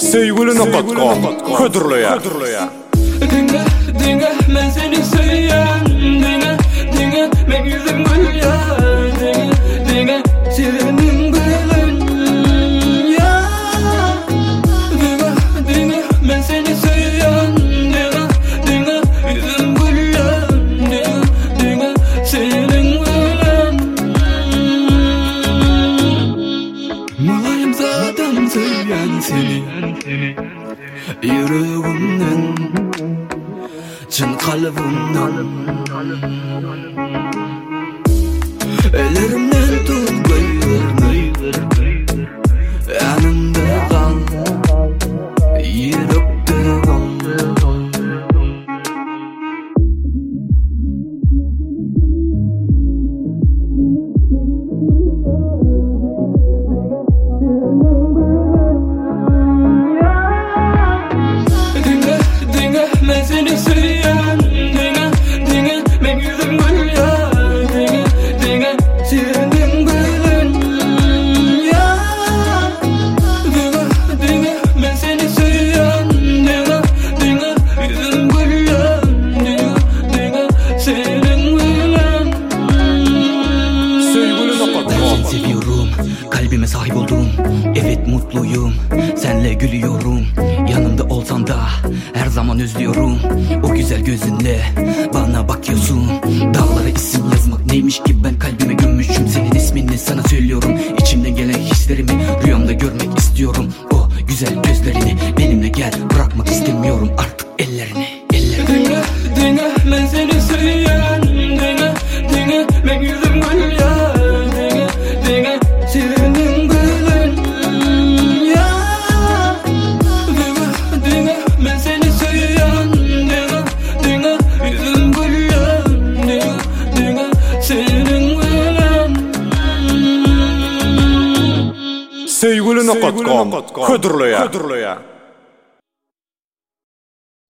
Sevgilini qatqan, ködürlüya. Dinle, dinle, ben seni söyleyen. Dinle, dinle, ben yüzüm gül ya. Dinle, dinle, sevenim gülün ya. Dinle, dinle, ben seni söyleyen. Dinle, dinle, yüzüm gül ya. Dinle, dinle, sevenim gülün. Mulayim zaten söyleyen seni. Yüreğimden, çın kalbimden. Ellerimden tut koyverme, yanımda kal, yürekte kal. Ben seni söyleyen. Dinle, dinle, ben yüzüm gül ya. Dinle, dinle, sevenim gülün ya. Dinle, dinle, ben seni söyleyen. Dinle, dinle, yüzüm gül ya. Dinle, dinle, sevenim gülün. Ben seni seviyorum, kalbime sahip oldum. Evet mutluyum, senle gülüyorum. Yanımda olsan da her zaman özlüyorum. O güzel gözünle bana bakıyorsun. Dağlara isim yazmak neymiş ki, ben kalbime gömmüşüm. Senin ismini sana söylüyorum. İçimden gelen hislerimi rüyamda görmek istiyorum. O güzel gözlerini benimle gel, bırakmak istemiyorum artık ellerini. Dinle, dinle, ben seni söyleyen. Dinle, dinle, ben yüzüm gül ya. Dinle, dinle, sevenim gülün ya. Dinle, dinle, ben seni söyleyen. Dinle, dinle, yüzüm gül ya. Dinle, dinle, sevenim gülün. Sevgilini qatqan, ködürlüya.